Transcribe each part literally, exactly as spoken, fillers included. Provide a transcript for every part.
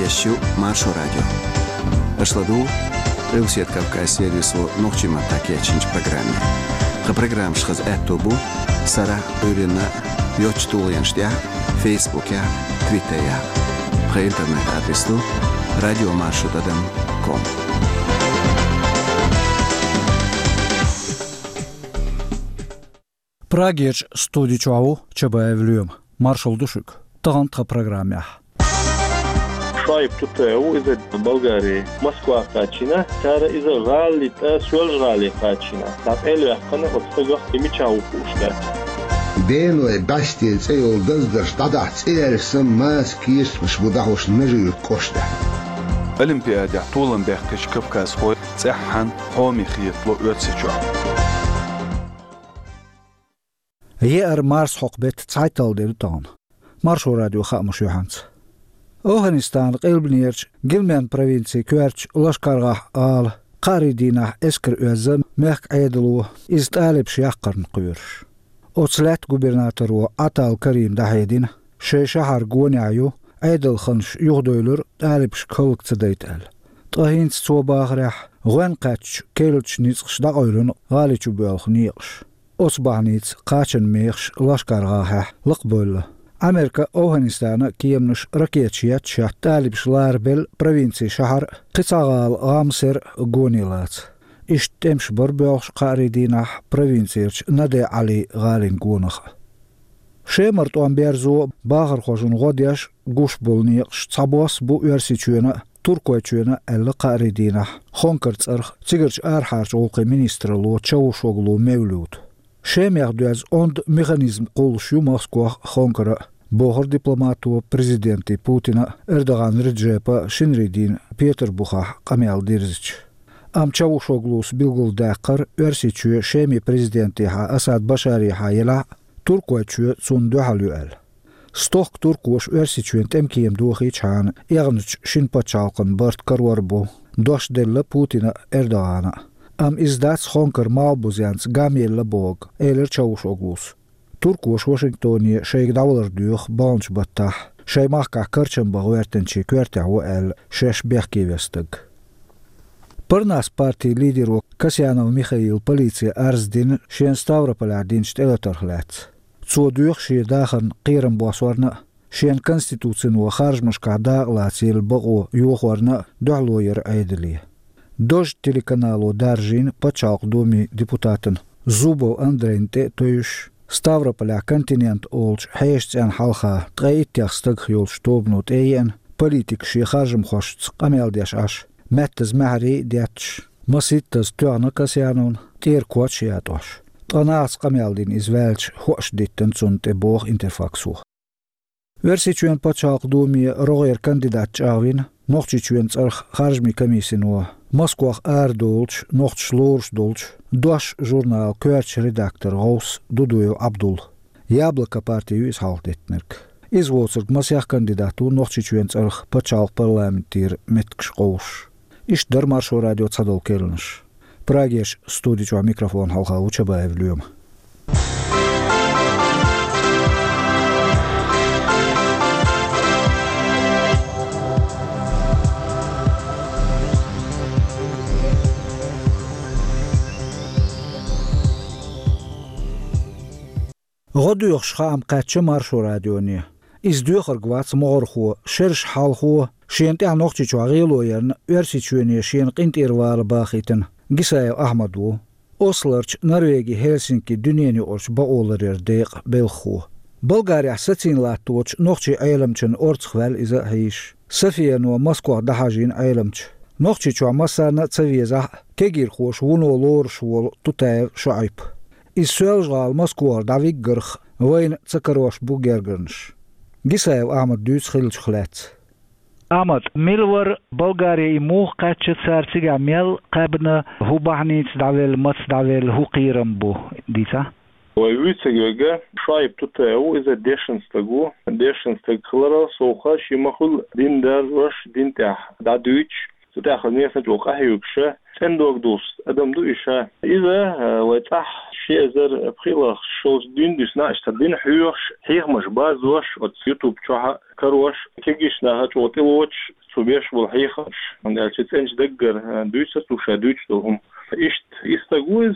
Ещё Маршо радио. Ашладу Русият Кавказ сервису нохчима такячинч программе. Ха программ шхаз этобу сара урина йочтулянштя Фейсбуке, Твиттере. Ха интернет адресу радио маршо точка ком. Прагеч студичуау чабаевлюем. Маршал Душик. Тагантха программе. Шайб тутеу из Болгарии. Москва качина. Тара из Ралли, та Сюэл Ралли качина. Так элю хана отстагах имичау пушка. Бенуэ басти цейл дыздыр штада церсым маскис шбудахуш нежир кошта. Олимпиада тулан бехтиш Кавказ хой цехан хоми хитло ötsичу. Hier Mars Hokbet Zeital der Ton. Marshal Radio Khamush Johans. Afghanistan qeylbnierch Gilman provincie Kwerch Lashkarga al Qaridina esker özüm merk aydlu iz talib shaqarn qursh. Otslat gubernatoru Atal Karim Dahedin shay shahar goniayu aydl khansh yugdoylur talib shkolk tsadaytal. Tahin tsobaghrah gwanqach kelch nitsqsh daqoylun galichu belkhniqsh. Osbanits qachen meex Lashkarga laqbul Amerika Afghanistan kiyemnush raketchiyat shat talib shlarbel provincie shahar qitsagal amser gonilats ishtemsh barbox qaridina provincierch nade ali galin gonakh shemart amberzo baghr khojun godiash gushbolni tsabos bu versichuna turkochuna el qaridina khonkertsar tsigerch arharch olqi ministrlo chawshoglu mevlut Шемердуаз онд механизм qoluşu Moskva Xonkara boğur diplomatu prezidenti Putina Erdoğan Recep Shinridin Peterburg'a qamaldirziç. Am Çavuşoğlu's bilgildaqar örsiçü Şemi prezidenti ha Asad Bashari hayla Turkoçu sundu haluel. Stok Turkoş örsiçü temkiyem duhiçhan yağnıç Shinpachalqın bart karwarbu doş della Putina Erdoğan'a. Am izdats Xonkar malbuzjans Gamel Labog, Eiler Çavuşoğlu's. Turkoş Washingtoni şeyh davlarduq balınç battah, şey mahka karçamba vertençi kvertahu el şeş behkevestig. Parnas parti lideru Kasyanov Mikhail politsiya arzdin şen Stavropoladin shtelatorhlats. Tsoduq şi daxan qiran baswarna şen konstitutsiyonu kharjmashka daqlatsil baqu yoxwarna duhloyer aydili. Дож телеканалу Даржин почалк думи депутатын Зубов Андрейнте тоюш Ставрополя континент олч хейшцян халха трэйттяхстаг хюл штобнут эйен политик шихажым хошц камелдяш аш мэттез мэхри дятч маситтез тюана касянун тир куачиатош танаас камелдин извэлч хош диттен цунте бог интерфаксу Версичуен почалк думи рогер кандидат чавин нохчичуен царх харжми комиссинуа Moskvah Erdolch, Nocht Dolch, Dosh журнал Kwerch redaktor Gous Duduyo Abdul. Яблоко партию из Haldetnerk. Izvolcerg masjach kandidatu Nochtchichuens erg Pachalk parlamentir metksh Gous. Ish dar Marshal Radio Tsadol Kelnish. Pragesh studichua mikrofon halha Uchabaevlüum. غدوخ شخام قاتش مارشو راديوني إز دوخر قوات مغرخو شرش حالخو شين تاع نوختي شواغيلو يرن ورسي شويني شين قنت إروال باخيتن قسايو أحمدو أوسلرش نرويجي هلسنكي دنياني أورش باولر يرديق بلخو بلغاريا ستين لاتوش نوختي عيلمشن أورتخوال إذا هيش سفيانو مسكوه دحاجين عيلمش نوختي شوا مسارنا تسويزا كيجير خوش ونو لور شوال تتاير شعيب Iz Sölžgal Moskvar Davik Gurch وين تسكروش بوغيرغنش Gisaev Ahmad Duits Khilch Khlets Ahmad Milwer Bulgaria موخ قاتش سارسيغا ميل قبنا هو بحنيت داول مس داول هو قيرمبو ديتا ويوتسيغا شايب تتاو إذا ديشنستغو ديشنستغلرا سوخا شيمخل دين داروش دين تاع دادويتش تاخذ نيسن توقع هيوكشه تندوق دوست ادم دو إشا إذا وتح شيء زر بخيلة شوز دين دسنا اشتدين حيوش حيغ مش بازوش وتس يوتيوب شوها كروش كيجيش ناها توتيوش سوبيش والحيخش عند الشتنج دقر دويسة وشادوش لهم إشت يستجوز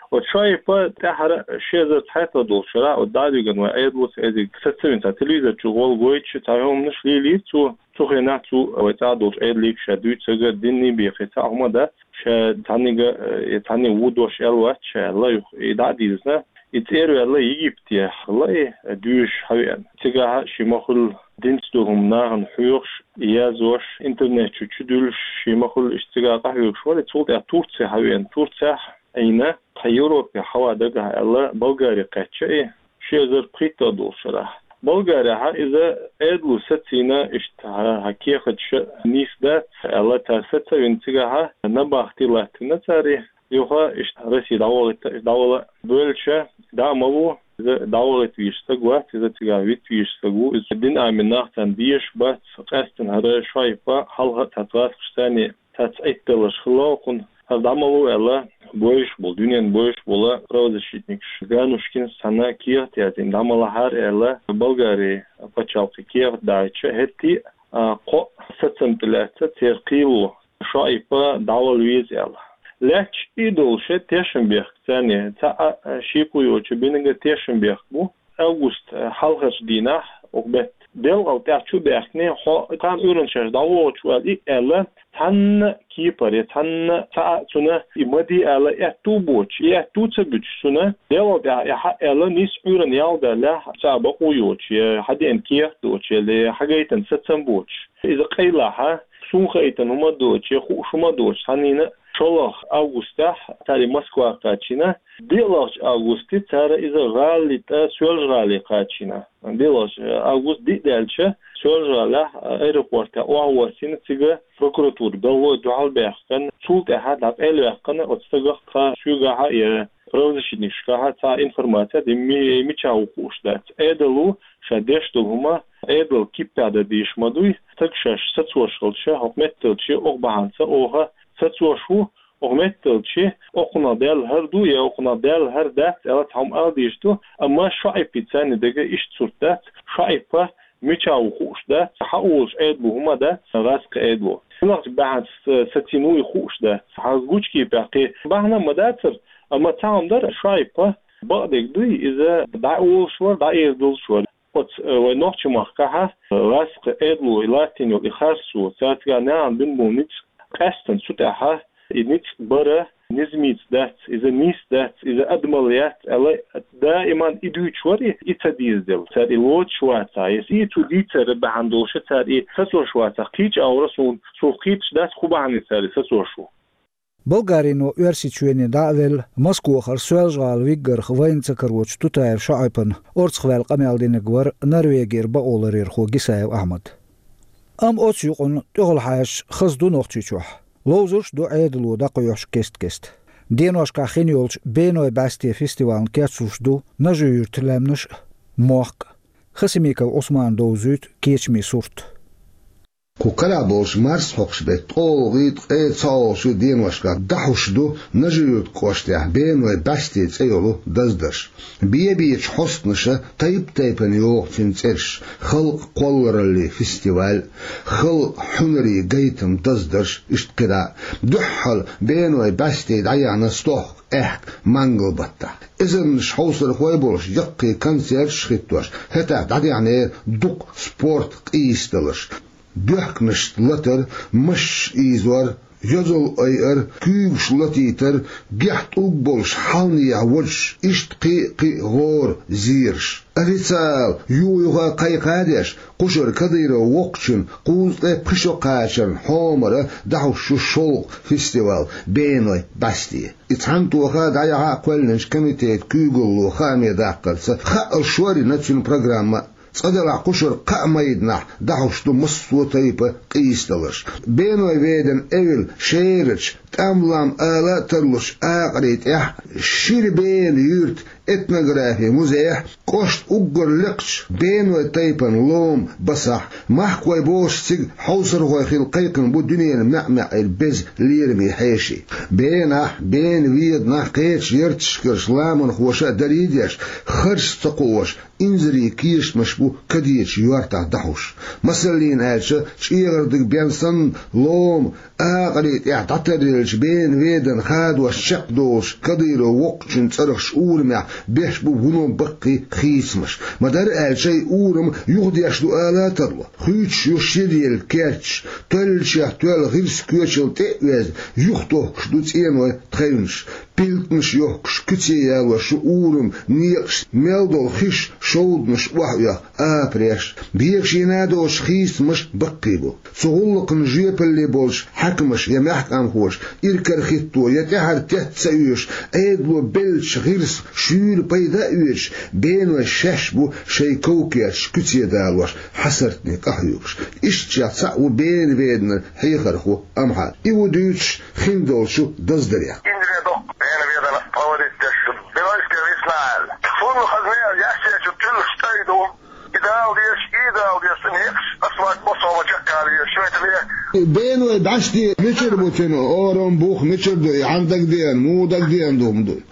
وشايفة تحرق شيء ذات حتى دول شراء والدادي جنوا أيد وس أيد ستين تلفزيون شغال قويش تاهم نش ليلي تو تو خناتو وتعدل أيد ليك شادوش سجى ديني بيختارهم ده شاد تانيجا تاني وودوش ألوات شاد لا يدعي زنا يتيرو الله يجيبتيه الله دوش حوين تجاه شيء مخل دينستهم ناهن حيوش يازوش إنترنت شو تدلش شيء مخل اشتغال حيوش ولا تقول يا تورتي حوين تورتي أينا خيروك حوا دقها الله بلغاري قتشي شيء زر بريتا دول شرح بلغاري ها إذا أدلو ستينا اشتها حكيخدش نيس دات الله تاستا ينتقها نباختي لاتنا تاري يوها اشترسي دولة دولة بولشة دامو إذا دولة يشتغوات إذا تقاويت يشتغو إذا الدين آمن ناختان ديش بات قاستن هذا شايفة حلها تتغاث قشتاني تتعيدلش خلاقون دامو الله boyuş bol, dünyanın boyuş bola pravzащитник. Ганушкин sana Киев тязин дамала хар эла Болгарии почалки Киев дайча хетти ко сацентляца теркилу шайпа давал виз эла. Леч идолше Тешенберг цане та шипуючи бинга Тешенберг бу август халхаш дина окбет дел алтачу бехне хо кан урунчаш давоч вали эла tan kipari tan ta suna imadi ala etu boch ya tu tsabuch suna delo da ya ala nis uran yalda la saba qoyoch hadin kiya doch le hagaitan satsam boch iza qaylaha sunkhaitan huma doch khushuma doch hanina شلخ أغسطس تاري موسكوا قاتشينا ديلاش أغسطس تاري إذا غالي تا سوال غالي قاتشينا ديلاش أغسطس دي دالشة سوال غالي أيروبورتا وعواسين تيجا بروكراتور بلو دوال بيحقن سولت أحد لاب إل بيحقن وتستغق تا شوغاها إيه روزشينيشكاها تا إنفورماتيا دي مي ميچاو خوشدات إيدلو شادش دوهما إيدل كيبادا ديش مدوي تكشاش ستوشلشة حكمتلشة أغبانسا أوها ستوشو أغمتلشي أقنا دال هر دو يا أقنا دال هر دات ألا تهم أديشتو أما شايبي تاني دقا إش تصورتات شايبا ميچاو خوش دات حاولش أيدلو هما دات غاسق أيدلو نقص بعد ستينوي خوش دات حاقوشكي باقي بحنا مداتر أما تاهم دار شايبا بعدك دوي إذا دعول شوار دعير دول شوار ونوحش مخكها غاسق أيدلو إلاتينيو إخارسو ساتغا نعم بنبونيت قاستن سوتاها إنيت برا نزميت دات إذا نيس دات إذا أدمليات ألا دائما إدوش وري إتديز دل تاري لوت شواتا يس إيتو ديتر بعندوش تاري سسو شواتا قيج أورسون سو قيج دات خوباني تاري سسو شو Болгарину уерсичуени давел Москва харсуэлжал виггар хвайнца карвоч тутаев шайпан орцхвел камялдинегвар Норвегир баоларир ху Гисаев Ахмад ام اوتشيقون تغل حاش خزدو نوختيچوح لوزوش دو عيدلو دقيوش كست كست دينوش كاخينيولش بينوي باستي فيستيوال كيتسوش دو نجيور تلامنش موق خسميكا عثمان دوزوت كيچمي سورت كوكلا بولش مارس حقش بيت طوغيت اي تصاوشو دينوشكا دحوشدو نجيوت كوشتيح بينوي باستي تسيولو دزدش بيه بيش حسنشا تايب تايبن يوغ تنسيرش خلق قولرالي فيستيوال خلق حنري قيتم دزدش اشتقدا دحل بينوي باستي دعيانا ستوخ احك مانجل بطا إذن شحوصر خوي بولش يقي كانسير شخيتوش هتا دعيانا دوق سبورت قيستلش بيحكمش لتر مش إيزور يزل أير كيوش لتيتر جحت أقبلش حالني عوش إشت قي قي غور زيرش أريتال يو يوغا قي قادش قشر كدير وقشن قوز لي بخشو قاشن حومر دعوشو شلق فيستيوال بينوي باستي اتحانتو خا دعيها قولنش كميتيت كيوغلو خامي داقل خا الشواري نتشن برنامج صدر قشر قاميدنا دعوشتو مصو تيبا قيستلش بينو ويدن اول شيرش تاملام آلا ترلش آقريت اح شير بين يورت اتنغرافي مزيح قشت اقر لقش بينو تيبان لوم بصح محكوي بوش سيق حوصر غوي خيل قيقن بو دنيا المعمع البز ليرمي حيشي بين بين ويدنا قيتش يرتشكرش لامن خوشا دريديش خرش تقوش انزري كيش مش بو كديش يورتا دحوش مسلين عايشة شيغردك بينسن لوم آقريت اعتطرلش بين ويدن خاد والشق دوش كديرو وقتشن ترخش أورمع بيش بو هنو بقي خيسمش مدار عايشة أورم يغدي أشدو آلات الله خيتش يشيريل كاتش تلش يحتوال غيرس كوشل تقوز يختو شدو تينوي تخينش بيلتنش يوكش كتيا وشو أورم نيقش ميلدو خيش شودنش وحيا آبريش بيكش ينادوش خيس مش بقيبو سغلق نجيب اللي بولش حكمش يمحكم خوش إركر خيطو يتحر تتسيوش ايدلو بلش غيرس شور بيدا ايوش بينو الشاشبو شي كوكيش كتيا دالوش حسرتني قحيوش اشتيا تسعو بين بيدنا حيخرخو أمحا إيو دوش خندولشو دزدريا بينو بعشتي مشر بوتينو اورم بوخ مشر دو عندك دين مو دك دين دوم دو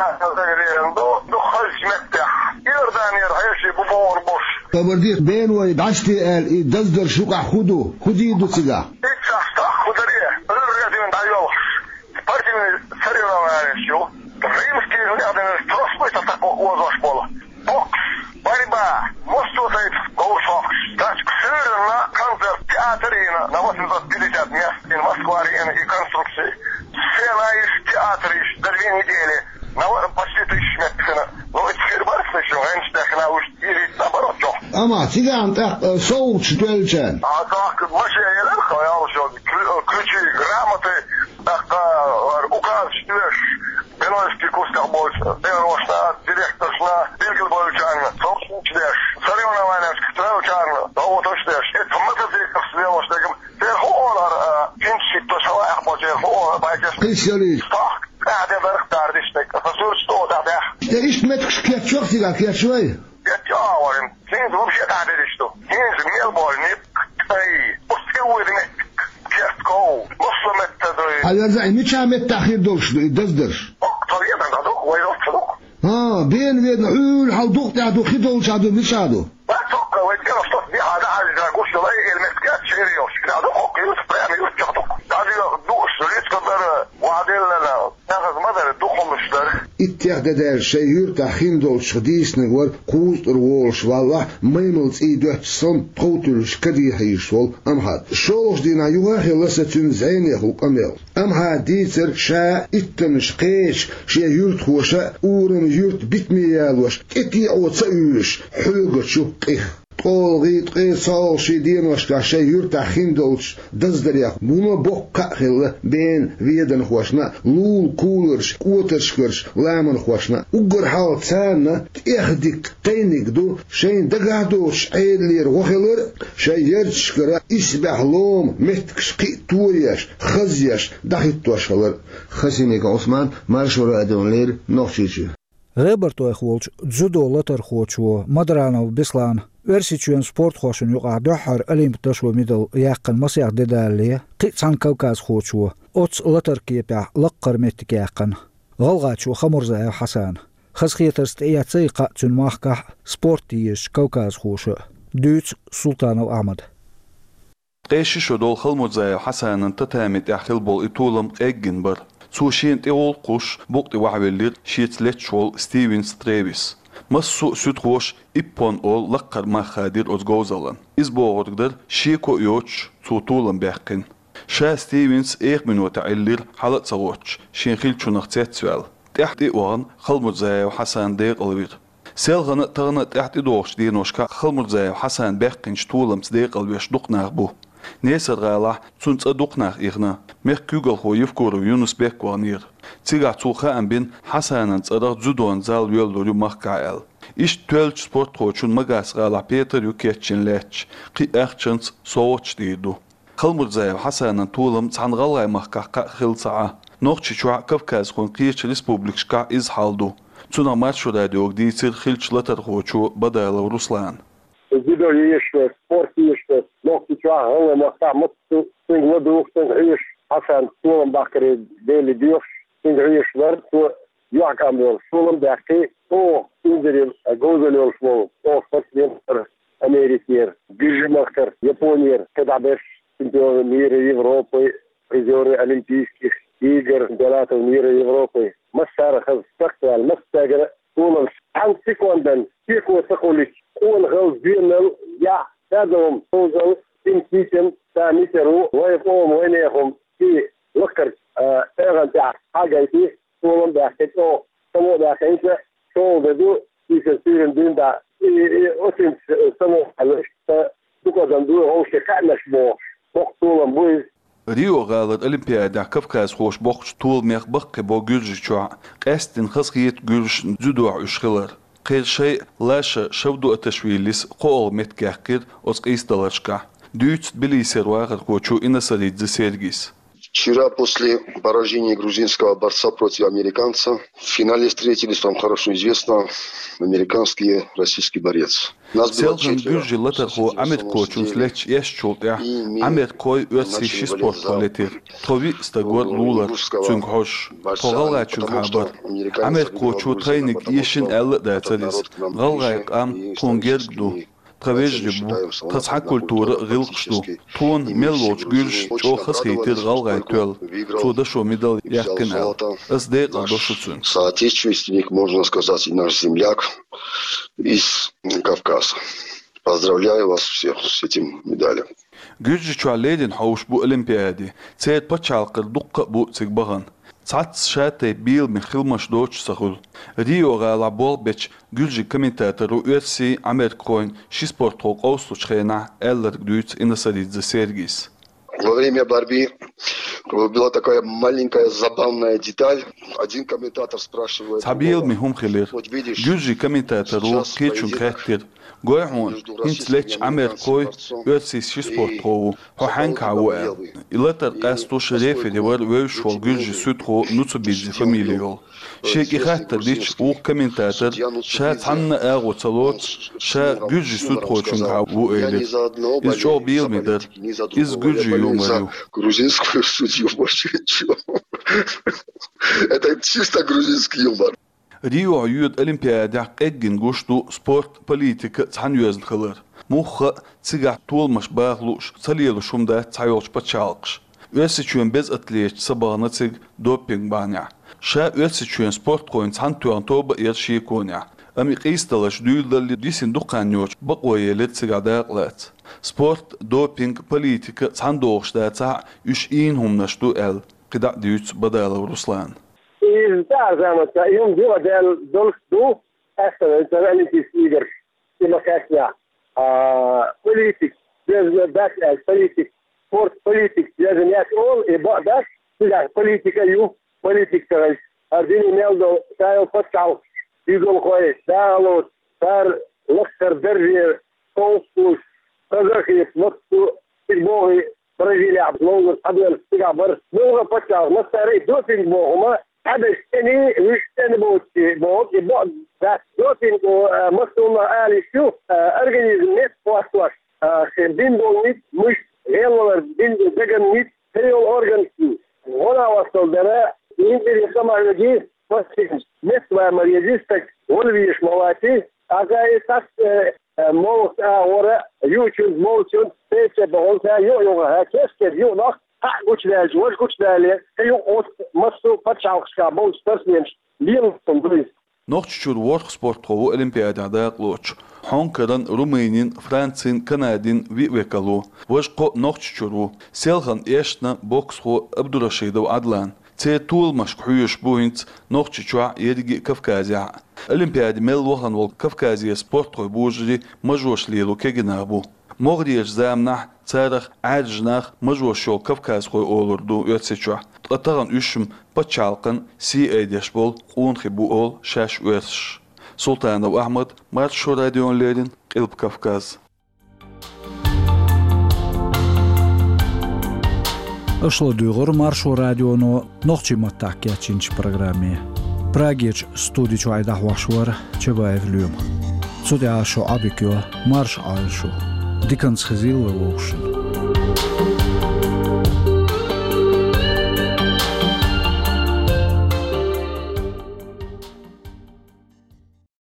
دو خرج مفتح يردان يرعيشي ببور بوش كبرديت بينو بعشتي قال دزدر شوقع خدو خدي دو سيجا اتشاح خدريه رجعتي من دايوش بارتي من سريرا وعيشو ريمس كيلو نعدن تروس بيتا تاكو وزوش بولا بوكس بايبا مستو زيت غوش فوكس تاش كسيرنا كانزر تياترينا نواسنزات بيليجات ميستين ماسكواريين اي كونستركسي سيلايش تياتريش درين يديلي نوار باشيتيش مكسنا لو اتخير بارسنشو هنش داخنا وش يلي تابروتشو اما تيجي عن صوت شتوالجان اتاك ماشي يلالخو يالشو كليشي грамоты указ штуш Беновский кусках больше. Беновошна, директоршна, Биргел Бойчарна, Собственник, Соревнования, Стрелчарна, того то что это мотоцикл сделал, что там перхолар, кинчик то что я хочу, хо, байкес. Специалист. Так, это директор дистек. Фасур что да да. Я ищу метк скетчок сига, кетчой. Я говорим, ты вообще да видишь что? Ты мелбольный, ай, пустил его كيرتكو نص متدري هذا زي مش عم التأخير دولش دزدرش طريقة عندك وين صدق ها بين بين عول حوضوق تعدو خدوش عدو مش عدو ما تفكر وين كان صوت دي هذا على جاكوش لا المسكات شيريوش كده اوكي يسبرامي يسجدوا هذه دوش ريت كبر وعدل لا ناخذ مدر الدخول مش ده اتحداد شيء تاخين دولش خديس نغور قوت رولش والله ميملز اي دوتسون توتلش كدي هيشول امها شولش دينا يوها خلصتن زين يخو قمل امها ديتر شا اتمش قيش شي يرت خوشا اورم يرت بتميالوش اتي او تسويش حلقه شو قيخ طولغيت قيصال شيدين وشكا شي يرتا خيندولش دزدريخ مونا بوكا خيلا بين ويدن خوشنا لول كولرش قوترشكرش لامن خوشنا وقر حال تسانا تيخدك تينيك دو شين دقادوش عيدلير وخيلر شي يرتشكرا اسبح لوم مهتكش قيتوريش خزيش دخيتوش خلر خسيميك عثمان مارشورا ادون لير نوخشيشي Реберту эхволч дзюдо латар хочу Мадранов Беслан Версичуен спорт хошун юqa дохар олимпиадаш ва медал яқын масяқ дедалли қисан Кавказ хочу оц латар кепя лаққар меттик яқын ғалғачу Хамурзаев Хасан хазхиятарст яцайқа цун махқа спорт еш Кавказ хошу Дүйц Султанов Ахмад قيش شدول Хамурзаев Хасанын татамит яхил бол итулым эггин бар سوشين تقول قش بوقت وعبلير شيت لتشول ستيفن ستريفيس مسو سوتروش إبون أول لقر ما خادر أزجوزلن إز بوغدر شيكو يوتش صوتولن بيحقن شا ستيفنز إيق من وتعلير حلت صوتش شين خيل شنختات سوال تحت إيوان خلمرزايا وحسن دير الوير سيلغن تغنى تحت دوش دينوشكا خلمرزايا وحسن بيحقن شتولم صديق الويش دقناغ بو نيسر غالا تونس أدوقناخ إغنا ميخ كيغل خو يفكور يونس بيك وانير تيغا توخا أمبين حسانان تأرغ زودوان زال يولدو مخكايل إش تولج سبورت خوشون مغاس غالا بيتر يوكيتشن لاتش قي أخشنس صوتش ديدو خلمرزايو حسانان طولم تحن غالاي مخكاقا خلصعا نوخشي شوع كفكاز خون قيش ريسبوبليكشكا إز حالدو تونا ماتشو راديوك ديتر خلش لتر خوشو بدايلو روسلان Zido jeszcze, sport jeszcze, nog iets waar, hoor, maar daar moet je in wat doen, in huis, Hassan, Solenbakker, Deli Duurs, in huis werkt, voor Joak aan de Solenbakker, oh, iedereen, een goede leeuwsmol, oh, wat neemt er, Америки, Гюжмахтер, Япония, Кадабеш, чемпионы мира Европы, призеры Олимпийских игр, чемпионатов мира Европы. Массарахов, Стактуаль, Мастагер, Кулов, Антиконден, Тихо Сахулич, он Галсбинел, я, Ядом, Тузел, Тинкитин, Тамитеру, Вайфом, Вайнехом, и Локер, Эрантя, Агайти, Кулом, Дахето, Само Дахенце, Шоу Веду, и Сестирен Динда, и очень само, только Занду, он шикарнаш бо, Бог Тулом, Буиз, ريو غالد أولمبيادا كفكاس خوش بوخش طول ميخ بق بو جلج شوع قاستن خسقيت جلج زدوع اشخلر قيل شيء لاش شودو التشويليس قول متكاكر أس قيستلاشكا ديوت بليسر واغر خوشو إنا سريد زي سيرجيس. Вчера после поражения грузинского борца против американца в финале встретились, вам хорошо известно, американский и российский борец. Селган Гюржи латарху Америко чунслеч яшчултя Америкой уатсиши спорт полетир. Тови стагор лулар цунгхош. Тогалга чунгхабар. Америко чу трейник ешин элл датарис. Галгайк ам тунгергду. Травеждибу, тасха культура гилкшту, тон меллоч гюрш, чо хасхейтир галгай тюэл, цуда шо медал яхкен эл, эсдейк алдошуцун. Соотечественник, можно сказать, и наш земляк из Кавказа. Поздравляю вас всех с этим медалем. Гюржи чуа лейден хауш бу олимпиади, цейт пачалкар дукка бу цигбаган. Цац шатей бил من خلمش دوش سخول ريو غالا بول بيتش جلجي كومنتاتورу يو اف سي Америкоин шиспорт хок ослучхена эллер гдуйц инасаридзе Сергис. Во время борьбы была такая маленькая забавная деталь. Один комментатор спрашивает... Табил михум хилир. Гюджи комментатору кечун хаттир. Гойхун хинцлеч Америкой يوتسي شيسبورت هو هانك عوال. إلتر قاستوش ريفري ور ويشول جوجي سوتخو نوتسوبيزي فاميليول. شيكي خاطر ديش او كومنتاتور شات عنا اغو تصلوت شا جوجي سوتخو чунга у эли. Из чего бил мидер? Из гуджи юморю. Грузинскую судью больше ничего. Это чисто грузинский юмор. ريو عيود أولمبيادا إجن جوشتو سبورت بوليتيكا تحن يوزن خلر مخ تسجع طول مش باغلوش تليلو شوم ده تعيوش بتشالقش ويسيتشون بز أتليش صباغنا تسج دوبينج بانيا شا ويسيتشون سبورت كوين تحن توان توبا يرشي كونيا أمي قيستلش دول دالي ديسين دوقانيوش بقوية لتسجع داقلات سبورت دوبينج بوليتيكا تحن دوغش ده تاع يش إينهم نشتو ال قدع ديوت بدالو روسلان Из Дарзамата, и он делал должду, это олимпийские игры, и макасня, политик, без политик, спорт политик, даже не он, и бадаш, политика ю, политик, один имел до, ставил подкал, играл кое, дало, тар, локтер, держи, толстуш, разрахит, локту, фигбоги, Бразилия, много, абел, стигабар, много подкал, на старый допинг богума, هذا الثاني مش ثاني بوتي بوت يبقى ده دوتين ومسؤول آلي شو أرجع الناس واش بين دول مش غير بين دجن نيت هي الأورجن شو هنا وصل ده يمكن يسمع الجيل بس نسمع مريضيستك والبيش مواتي أجاي تاس موت ورا يوتيوب موتيوب تيجي بقول ده يو يو هكذا يو نخ Goed wel, goed goed wel. Je ook moest ook wat zou schaam, sters niet van doen. Nog tjur work sport ho Olympiada da loch. Honkadan Rumänien, Francien, Kanadien wie wekalo. Was ko nog tjuru. Selhan erstna box ho Abdurashidov Adlan. Te tool mas khuyush points nog tjua yergi Kafkazia. Olympiada mel wohan wol Kafkazia sport ho bujri majosh lilo keginabu. مغريش زامنح تاريخ عاجناخ مجوشو كفكاز خوي أولردو يتسيشوح أطغن أشم بتشالقن سي ايديش بول قون خبو أول شاش ويرش سلطان و أحمد مارشو راديون ليرين قلب كفكاز أشلا دوغر مارشو راديونو نوخشي متاكيا تشينش برغرامي براغيش ستوديش وعيدا حواشور چبايف اليوم سودي عاشو عبيكيو مارش عاشو ديكنس خزيل ووشن